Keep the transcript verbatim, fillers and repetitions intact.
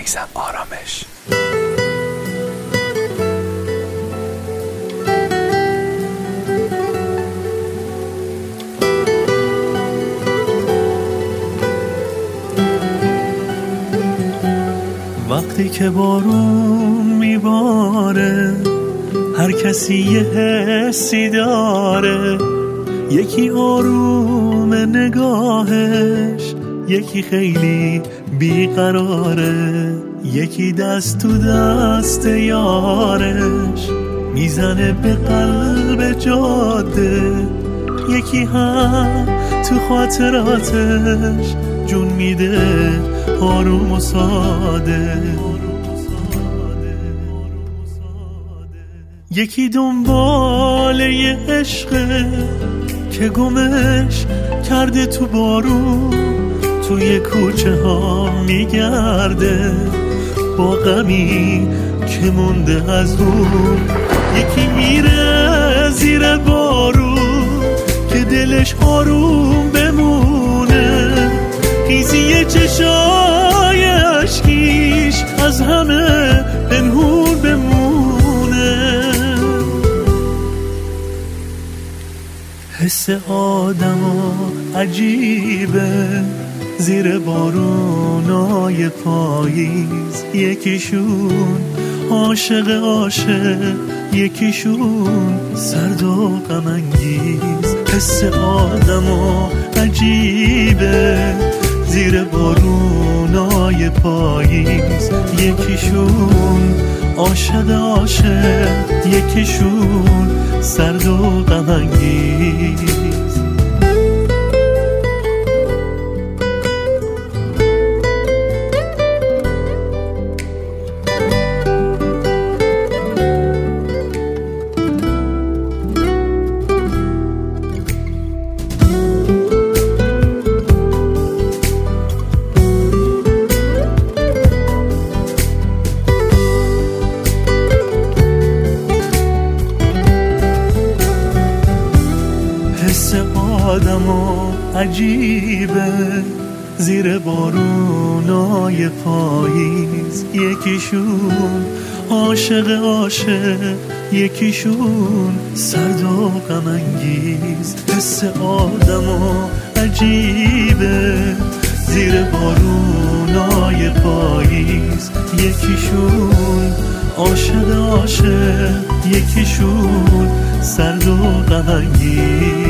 میسم آرامش. وقتی که بارون میباره هر کسی یه حسی داره، یکی آروم نگاهش، یکی خیلی بیقراره، یکی دست تو دست یارش میزنه به قلب جاده، یکی هم تو خاطراتش جون میده آروم و ساده. یکی دنبال یه عشقه که گمش کرده تو بارون، توی کوچه ها میگرده با غمی که مونده از اون. یکی میره زیر بارون که دلش آروم بمونه، خیزی چشای عشقیش از همه پنهون بمونه. حس آدم‌ها عجیبه زیر بارونای پاییز، یکیشون عاشق عاشق، یکیشون سرد و غم انگیز. حس آدم‌ها عجیبه زیر بارونای پاییز، یکیشون عاشق عاشق، یکیشون سرد و غم انگیز. حس آدم‌ها عجیبه زیر بارونای پاییز، یکیشون عاشق عاشق، یکیشون سرد و غم انگیز. حس آدم‌ها عجیبه زیر بارونای پاییز، یکیشون عاشق عاشق، یکیشون سرد و غم انگیز.